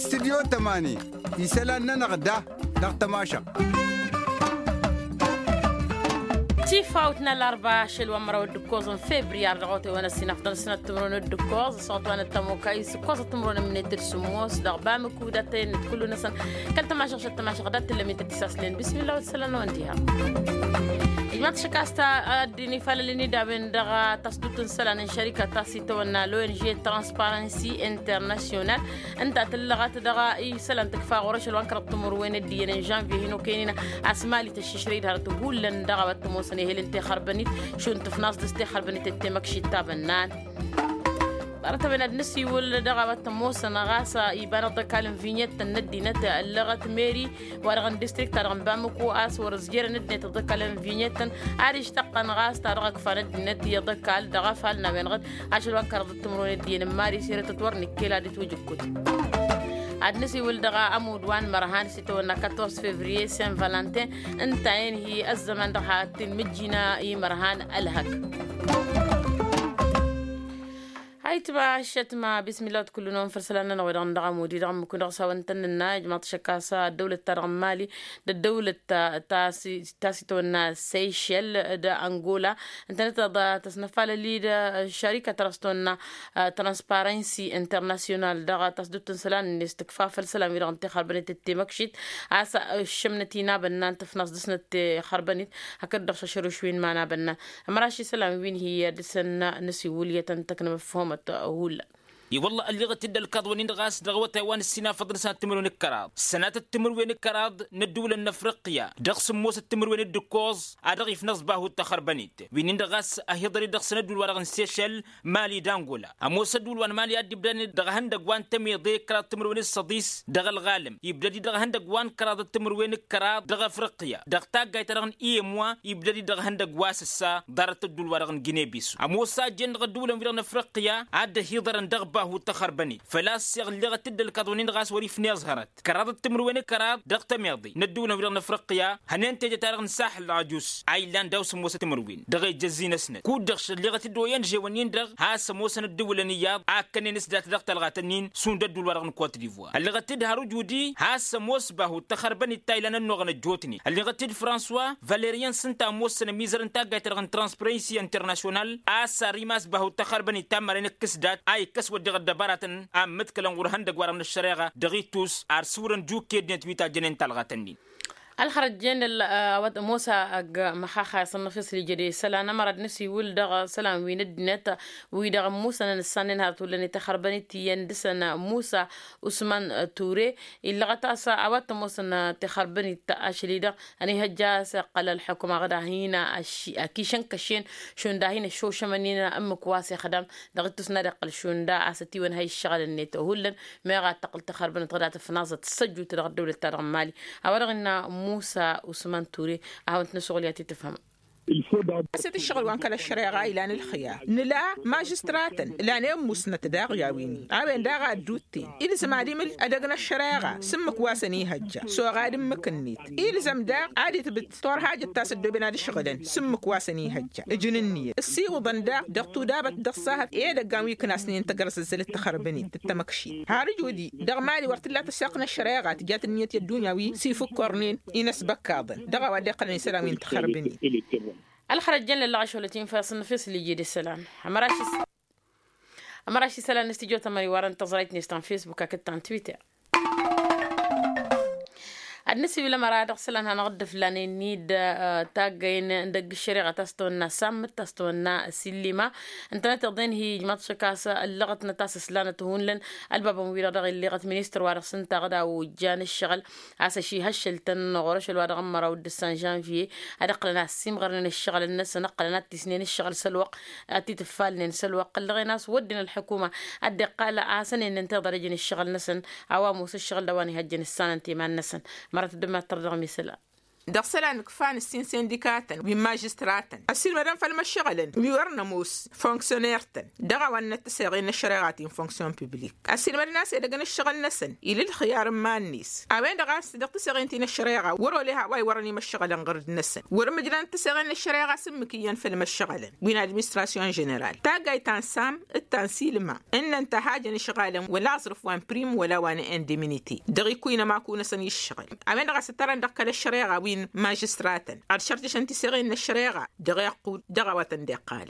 استديو 8 يسالنا نغدا تماشا تيفاوتنا الأربعة شلوا مرة ودكوز فبراير رغوتي وانا سينا فضل سنة تمرون الدكوز صوت وانا التموكايس كوز تمرون من الدرسموس دغبام كودتين كل نسن كل تماشا شت تماشا غدات اللي متتساسلين بسم الله والسلام وانتهى إجماع شكاستا أديني فالليني دابن دغا تصدوتن سلان شركة تاسيتونا لو إن جي ترانسبارنسي انترناسيونال أنت تلغات دغا إي سلان تكفى غورش الوانكر التمر وين الدين جانفي هنو كينينا أسمالي تششريد هرتقول لن دغا بتموسني هل انت خربنيت شو انت في ناس دستي خربنيت التمكشي تابنان رتبنا النسي والدغا بتموسنا غاسا يبان ضكالن فينيت الندي نتا اللغة ميري ورغن ديستريكت رغن بامكو اس ورزجير ندي تضكالن فينيت عارش تقن غاس ترغك فند ندي يضكال دغا فالنا بين غد عشان وانكر التمرون الدين ماري سيره تتورني كيلا دي توجكت النسي والدغا أمود وان مرهان سيتونا 14 فبراير سان فالنتين انت هي الزمن دغا تنمجينا اي مرهان الهك هاي تبع الشتمة بسم الله كل نوم فرسلنا نويدان دغم ودي دغم كون رغسا وانتننا جماعة شكاسا الدولة ترغمالي الدولة تاسيتونا سيشيل دا أنغولا انتنت دا تصنفال لي دا شركة ترستونا ترانسبارنسي انترناسيونال دغا تصدوتن سلان استكفاف السلام يرغن تخربنت التمكشيت عسا الشمنتينا بنان تفنص دسنة خربنت هكذا دغشا شروشوين معنا بنان مراشي سلام وين هي دسنا نسي ولية تنتكنا مفهومة أقول والله اللي غتدل الكاظونين غاس دغوت وان السنه فضل سنه تمرون الكراض سنه التمرون الكراض ندول النفرقيا دغس موس التمرون الدكوز ادغي في نصبه التخربنيت وين دغاس اهيضري دغس ندول ورغن سيشل مالي دانغولا اموس دول وان مالي ادي بدن دغهن دغوان تميضي كراض التمرون الصديس دغ الغالم يبددي دغهن دغوان كراض التمرون الكراض دغ افريقيا دغتا غايترغن اي موا يبددي دغهن دغواس السا دارت الدول ورغن غيني بيسو اموس جن دول ورغن افريقيا عاد هيضرن دغ هو تخربني فلا سيغ اللي غتدل الكاظونين غاس وري فني ظهرت كراد التمروين كراد دغت ميضي ندونا في افريقيا هنين تيجي تارغ نساحل العجوز ايلاند داو سموس التمروين دغي جزينا سنه كود دغش اللي غتدوين جوانين دغ ها سموس الدولانيه اكن نسدات دغت الغاتنين سون ددول ورغن كوت ديفوار اللي غتدها رجودي ها سموس باهو تخربني تايلان النغن جوتني اللي غتد فرانسوا فاليريان سنتا موسن ميزر انتا غترغن ترانسبرنسي انترناسيونال اسا ريماس باهو تخربني تامرين كسدات اي كسو دغ دباراتن ام متكلن ورهن دغوار من الشريعه دغيتوس ارسورن جوكي دنتويتا جنين تلغتني الخرجين موسى محاخا صنفس لي جدي سلانا مرد نسي ولدغ سلام ويند نت ويدغ موسى نسنن هاتو لني تخربني تيندسنا موسى عثمان توري اللي غتاسا اوات موسى تخربني تاشليدا اني هجاس قال الحكومه غدا هنا اكيشن كشين شون دا هنا شو شمنينا ام كواسي خدم دغتس ندقل شون دا استي وين هي الشغل النت هولن ما غتقل تخربني طلعت في نازه تسجل تدغ دوله الترمالي اورغنا موسى عثمان توري عاونت نشغلياتي تفهم أسد الشغل وان كلا الشريعة إلى الخيار نلا ماجستراتن لا نيم مسنة داغ ياويني عابين داغ دوتي إذا سمعدي مل أدغنا الشريعة سمك واسني هجا سو غادي مكنيت إذا زمداغ عادي تبت طور حاجة تاسد بين هذا الشغلين سمك واسني هجا جننية السي وضندا دغتو دابت دغصاها إيه دغان ويكنا سنين تقرس الزل التخربني تتمكشي هارجودي دغ مالي ورت لا تساقنا الشريعة تجات النية الدنيوي سيفو كورنين إنس بكاضن دغ ودي قلني سلامين تخربني الخرجين اللي عشولتين فاصل نفس اللي يجي السلام امراشي سلام نستيجو تماري وارا انتظرتني استان فيسبوك كتان تويتر النسي ولا مراد أصلاً هنقد فلاني نيد تاجين دق الشريعة تستونا سام تستونا سلمة أنت تقدين هي جماعة شكاسة اللغة نتاس سلانة هون لن الباب مويرة رغي اللغة مينستر وارسن تغدا وجان الشغل عسى شي هشلتن غرش الواد غمرة ودسان جانفي أدقلنا السيم غرنا الشغل الناس نقلنا تسنين الشغل سلوق أتي تفالن سلوق اللغة ناس ودنا الحكومة الدقالة عسن إن ننتظر جن الشغل نسن عواموس الشغل دواني هجن السنة انتي مع النسن مرات الدماء ترضغ مثلا دغسلان كفان السين سندكاتا وماجستراتا السين مدام فالمشغلن ويورنا موس فونكسيونيرتا دغا وانا تسيغين الشريعات فونكسيون بيبليك السين مدام ناس يدغن الشغل نسن إلى الخيار ما النيس أبين دغا صدق تسيغين تين الشريعة ورو لها واي ورني مشغلن غرد نسن ورمجلان تسيغين الشريعة سمكيا في المشغلن وين ادمنستراسيون جنرال تاغاي تانسام التنسيل ما ان انت حاجه نشغالن ولا اصرف وان بريم ولا وان اندمينيتي دغي كوينا ما كون سن يشغل امين دغا ستران دكال الشريعه وين ماجستراتن ارشرتش انت سيغين الشريعه دغي يقول دغا وتن دقال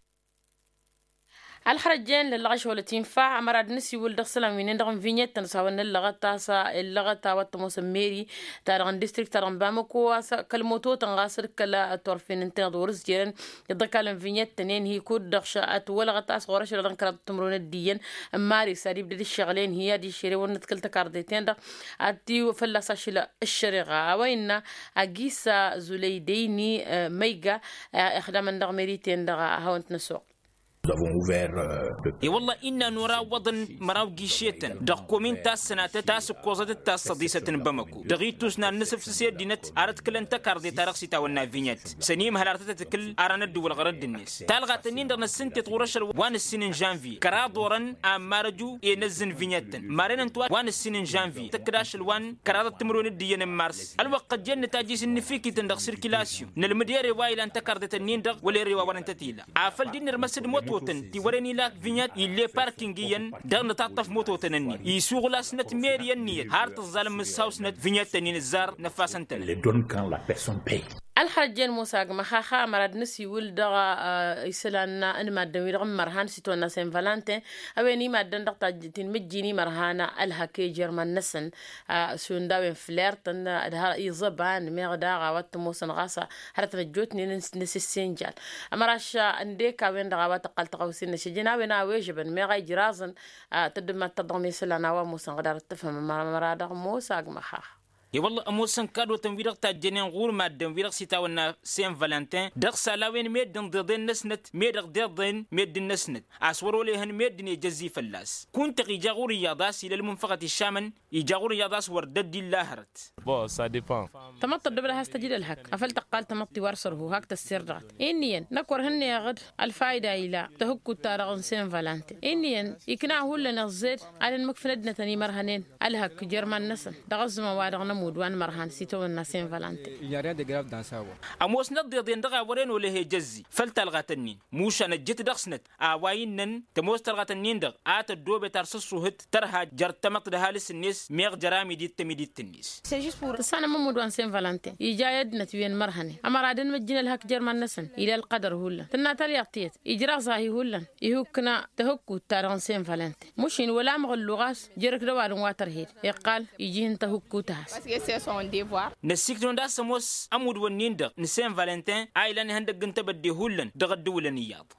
الخرجين للغش ولا تنفع مراد نسي ولد سلام وين دغم فينيت تنساون اللغه تاسا اللغه تاوت موسميري تارغن ديستريكت تارغن بامكو كلموتو تنغاسر كلا تورفين انت دورس جيرن يدكالن فينيت تنين هي كود دغشات ولا تاس غورش لدن كرات تمرون الدين ماري ساري بدي الشغلين هي دي شيري ونتكل تكارديتين دا اتي فلاسا شلا الشريغه وين اجيسا زليديني ميغا اخدام دغميريتين دغا هاونت نسوق. Nous avons ouvert le... والله إننا نرى وضن مراو جيشيتن دقومين تاس سنات تاس كوزة تاس صديسة بمكو دغيتوسنا نسف سير دينت أرد كل أنت كاردي تارخسي تاونا فينيت سنيم هلارتة تكل أرانا الدول غرد الناس تالغاتنين درنا السنة تغرش وان السنين جانفي كرا دورن مارجو ينزن فينيتن مارين انتوا وان السنين جانفي تكراش الوان كرا تمرون الدين مارس الوقت جن تاجيس النفيكي تندق سيركيلاسيون نلمدير وايل أنت كاردي تنين دغ ولا ريوا وان تتيلا عافل دين المسجد موت تي وريني لاك فينيت يلي باركينجيا دغنا تعطف موتو تنني يسوق لاسنت ميريان نيت هارت الظالم الساوسنت فينيت تنين الزار نفاسن تن les donne quand la personne paye. الحرجين موساق مخاخا مراد نسي ولدغا يسلانا ان مادن ويرغم مرهان سيتونا سين فالانتين اويني مادن دقتا تين مجيني مرهانا الهكي جرمان نسن سونداوين فليرتن ادها يزبان ميغداغا وات موسن غاسا حرت رجوتني نسي السنجال امراش انديكا وين دغا واتقال تقوسين نشجنا وينا ويجبن ميغا جرازن تدما تضمي سلانا وموسن غدار تفهم مراد موساق مخاخا والله موسن كادو تنفيرق تاجنين غور مادن فيرق سيتاونا سين فالنتين دغ سلاوين ميدن ضدين نسنت ميدق ضدين ميدن نسنت اسورو لهن ميدن يجزي فلاس كنت غيجاغور رياضاس الى المنفقه الشامن يجاغور رياضاس وردد اللاهرت بو سا ديبان تمط الدبل هستجد الهك افلت قال تمطي ورسره هاك تسردات انيا نكور هن يغد الفايده الى تهكو تارغن سين فالنتين انيا يكنا هو لنزيد على المكفندنا تاني مرهنين الهك جرمان نسن دغز ما وادغنا مودوان مرهان سيتو الناسين فالانتي il y a rien de grave dans ça اموس نضي دغا ورين وله جزي فلتلغتنين موش انا جيت دخسنت اواينن تموس تلغتنين دغ ات دوبه ترسسو هت ترها جرتمت دهالس الناس ميغ جرامي دي تميديت الناس سي جوست بور سانا مودوان سين فالانتي يجايد نتوين مرهني امرادن مجين الهك جرمان نسن الى القدر هولا تنا تليقتيت اجرا صاحي هولا يهكنا تهكو تارون سين فالانتي مشين ولا مغلوغاس جرك دوار واتر هيد يقال يجي انت هكو تاس c'est son devoir نسيكتون دا سموس امود ونيندق نسين فالنتين ايلان هندق انت بدي هولن دغد ولنياض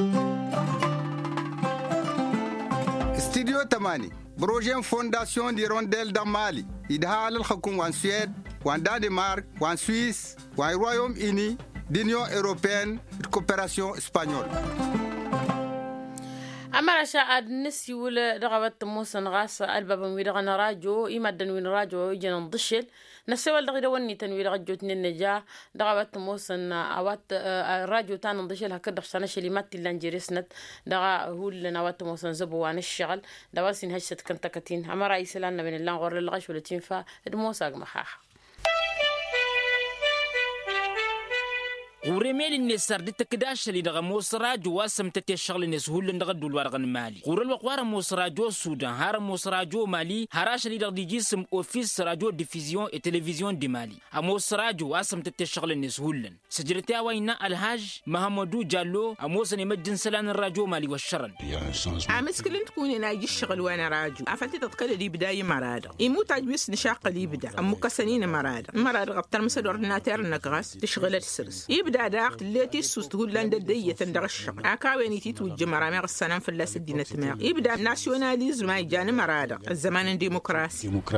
استديو 8 بروجين فونداسيون دي رونديل دا مالي يدها على الحكومة وان سويد وان دانمارك وان سويس وان رويوم إني دينيون أوروبيان كوبيراسيون اسبانيول أما رشاد نسي ولا دغبت موسن غاس الباب ويدغنا راجو يمدن وين راجو يجينا نضشل نسوال دغيدا وني تنويل غجو تنين نجا دغبت موسن اوات راجو تان نضشل هكذا خشانش اللي مات لانجريسنت دغا هو اللي نوات موسن زبو وان الشغل دواسين هشت كنتكتين أما رئيس لنا بين اللان غور الغش ولا تنفع دموساق محاح ورميل النسر دي تكداش اللي دغا موسراج واسم تتي الشغل الناس هو اللي دغدو الورغن مالي غور الوقوار موسراجو السودان هار موسراجو مالي هراش اللي دغدي جسم اوفيس راجو ديفيزيون اي تلفزيون دي مالي موسراجو واسم تتي الشغل الناس هولن سجلتها وينا الهاج محمدو جالو موسن يمجن سلان الراجو مالي والشرن عامس كل تكون ناجي الشغل وانا راجو عفتي تتقل لي بدايه مراد يموت عجبس نشاق لي بدا ام كسنين مراد غبتر مسد اورديناتور نقغاس تشغل السرس يبدا داق التي سوس تقول لند ديه تندغ الشغل اكاويني تيتوج مرامي السنه في اللاس الدين تمام يبدا ناسيوناليزم ما يجاني مراد الزمان ديمقراطيك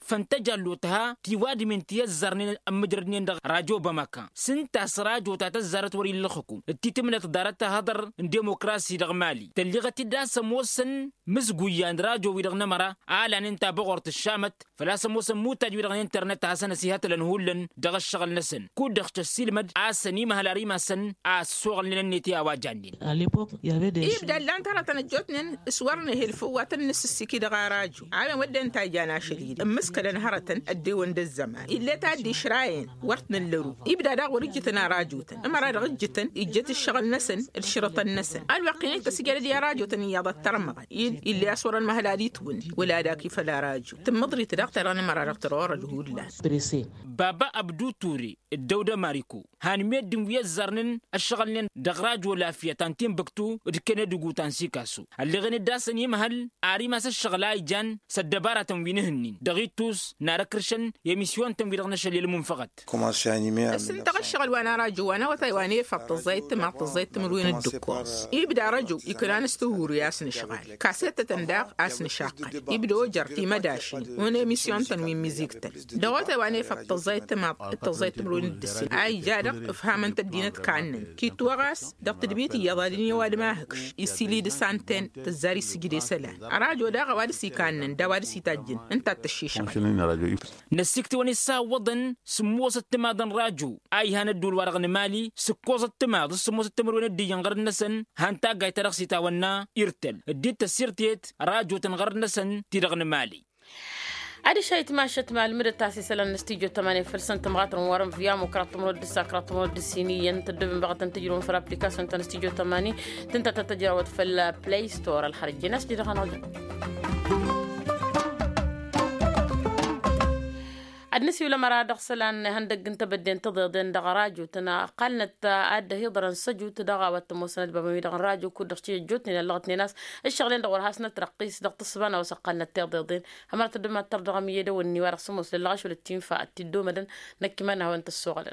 فانتجلوتها تيوادي من تيزرنين مجردين دغ راجو بمكان سنتا سراجو تاتزرت وري لخكو التيتمنت دارتها هدر ديمقراسي دغ مالي تلغت داس موسن مزغويان راجو ويدغ نمرا على انت بغرت الشامت فلا سموسن موتاج ويدغ انترنت حسن سيهات لنهولن دغ الشغل نسن كودخ السلمد اسني مهلاري مسن اسوغل لنتي اواجانين يبدا لان ترى تنجوتن سورنا هلفوات النسسكي دغ راجو على ودن تاجانا شديد مسكلن هرتن الديون الزمان إلا تادي شراين ورتن اللرو يبدا دا ورجتنا راجوتن اما رجتن يجت الشغل نسن الشرط النسن الواقعين تسجل دي راجوتن يا الترمغ اللي اسور المهلادي تون ولا دا كيف لا راجو تمضري تدقتر انا مرة دكتور الهول لا بابا ابدو توري الدوده ماريكو هان ميدم ويزرنن الشغلن دغراج ولا في تانتين بكتو دكنه دغو تانسيكاسو اللي غني داسني محل اري ماس الشغلاي جان سدباره تنوينهن دغيتوس ناركرشن يميسيون تنويرنا شليل منفقط كوماسي انيمي استنتق الشغل وانا راجو وانا وتايواني فبط الزيت ما الزيت ملوين الدكوس يبدا رجو يكون انستهور ياسن شغال كاسيت تنداق اسن شاقل يبدو جرتي مداشي وانا ميسيون تنوين ميزيكتل دوت وانا فبط الزيت ما الزيت ملوين الدسي اي جادق افهم انت دينت كانن كي توغاس دقت دبيتي يضالني واد ما هكش يسيلي دسانتين تزاري سجدي سلا راجو دا غواد سي كانن دا واد سي تاجن انت تشيش نسكت ونسا وضن سموس التمادن راجو اي هان الدول ورغن مالي سكوز التماد سموس التمر وين دي ينغر نسن هانتا غاي ترخسي تاونا يرتل ديت السيرتيت راجو تنغر نسن تيرغن مالي عادي شيء تماشت مع المدة تاسيس للنستيجو 8% تمغاتر ورم فيا مكرات مولد ساكرات مولد سينيا تدبن بغت تنتجرون في الابليكاسيون تنستيجو 8 تنتا تتجاوز في البلاي ستور الخارجي ناس دي دخلنا النسي ولا مراد غسلان هندق انت بدين تضيدين دغراجو تنا قالنت عاد هيضرن سجو تدغا وتموسند بما دغراجو كود دختي جوتني لغتني ناس الشغلين دغور هاسنا ترقيس دغت الصبانه وسقالنا تضيدين همرت دما تردغميه دوني ورسموس للغاش ولا تنفع تدو مدن نكمنا وانت السوغل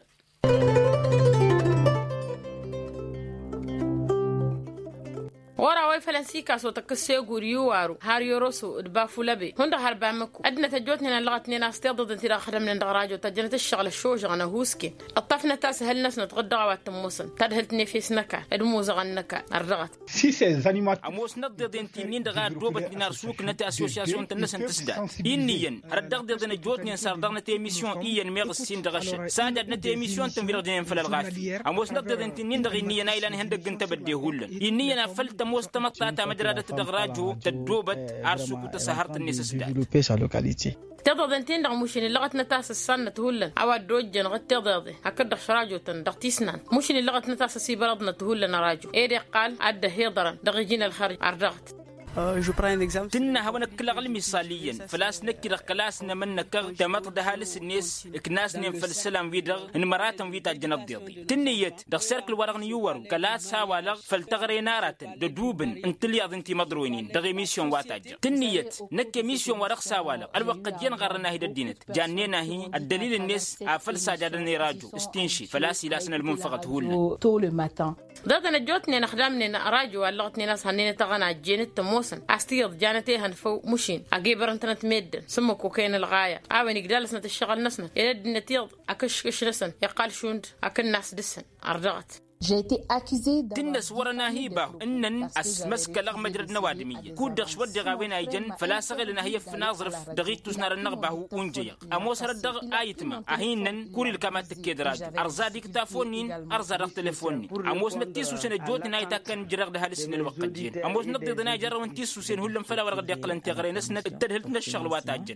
ورا واي فلنسيكا سو تكسيو غوريوارو هاريوروسو دبافو لبي هندا هربامكو ادنا تجوتني لغتني ناس تضد انت خدمنا دراجو تجنت الشغل الشوج انا هوسكي الطفنا تاس هل ناس نتغدى واتموسن تدهلتني في سنكا ادمو زغنكا الرغت si ces animateurs اموس ندد انت نين دغا دوبت دينار سوق نتا اسوسياسيون تنسن تسدا ينين ردغ دنا جوتني صار دغنا تيميسيون اين ميغسين دغش ساجد نتا ايميسيون تنفيردين في الغاف اموس ندد انت نين دغ ني نايلان هندق انت بدي هولن يني انا فلت مستمطاتا مدرادة دغراجو تدوبت عرسوكو تسهرت الناس تضدنتين دغ مشين لغت نتاس السنة تهولن عواد دوجن غت تضدي هكذا شراجو تندغ تسنان مشين لغت نتاس سي بلدنا تهولن راجو ايدي قال عد هيضرن دغجين الخارج عرضت Je prends un exemple. تنا هوانا كلا غلي مثاليا فلاس نكر كلاسنا من نكر تمط دهالس الناس كناس نم فالسلام فيدر ان مراتم فيتا جنب ديضي تنيت دغ سيركل ورغن يورو كلاس هاوالغ فلتغري نارات دوبن انتلي اذنتي مدروينين دغ ميسيون واتاج تنيت نك ميسيون ورغ ساوالغ الوقت جن غرنا هيدا الدينت جانينا هي الدليل الناس افل ساجدني راجو استنشي فلاس لاسنا المنفقت هول طول الماتان ضدنا جوتني نخدمني راجو لغتني ناس هنين تغنى جينت موسن استيض جانتي هنفو مشين اجيبر انت نتمد سمو كوكين الغايه عاون يقدالسنا تشتغل نسنا يد نتيض اكش نسن يقال شوند اكل ناس دسن ارجعت تنس ورنا هيبا انن اسمسك لغ مجرد نوادميه كودخ ود غاوين ايجن فلا سغلنا هي في ناظرف دغيت تسنر النغبه ونجي اموس ردغ ايتما اهينن كوري الكما تكدراج ارزاديك تافونين ارزا تليفوني اموس نتيسو سن جوتنا يتكن جرغ ده السن الوقت جين اموس نضدنا جر ونتيسو سن هلم فلا ورغ يقل انت غرينس نتدهلتنا الشغل واتاجن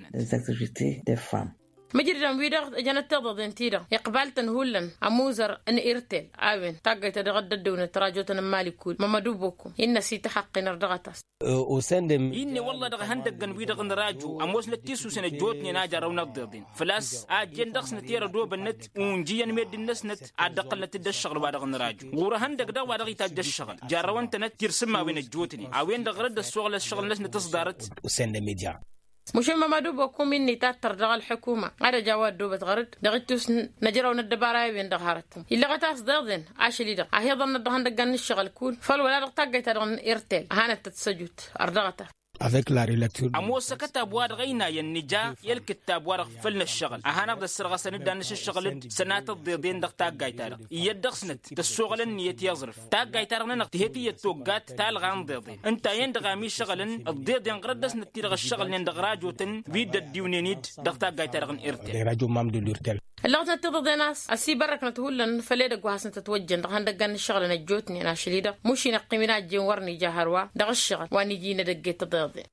مجرد ويدغ جنت تضد انتيرا يقبلتن هولن اموزر ان ارتل اوين تاغيت دغد دون تراجوتن مالكول مامدوبوكو ان سيت حق نردغتاس وسندم اني والله دغ هندغن ويدغ نراجو اموس نتيسو سن جوتني ناجر ونضدين فلاس اجن دغس نتيرا دو بنت ونجيان ميد الناس نت ادقل تد الشغل وادغ نراجو ور هندغ دا وادغ يتاج الشغل جاروانت نت ترسما وين جوتني اوين دغ رد الشغل الناس نتصدرت وسند ميديا مش ما دوبكم مني تاتر دغ الحكومه على جواد دوبت غرد دغتوس نجرو ندباراي وين دغارتهم الا غتاس ضدن عاشلي دغ اهيضا ندغن دغن الشغل كول فال ولا دغ تاغيت دغن ارتل هانت تتسجوت ارضغته avec la relecture. أموسا كتاب وارغينا ينجا يلكتاب وارغ فلنا الشغل أهانا بدا السرغة سندانش الشغل سنات الضيضين دغ تاق جايتارغ يدغ سنت تسوغل نيت يظرف تاق جايتارغ ننق تهتي يتوقات تالغان ضيضين انت يندغ مي شغل الضيض ينقرد سنت تيرغ الشغل يندغ راجوتن فيد الديونينيد دغ تاق جايتارغ إرتل راجو مام دو لورتل اللغة تضد ناس أسي برك نتقول فليدك وحسن تتوجن دغان دغان الشغل نجوتني أنا شليدة مش نقيمنا جين ورني جهروا دغ الشغل واني جينا دقيت تضيضين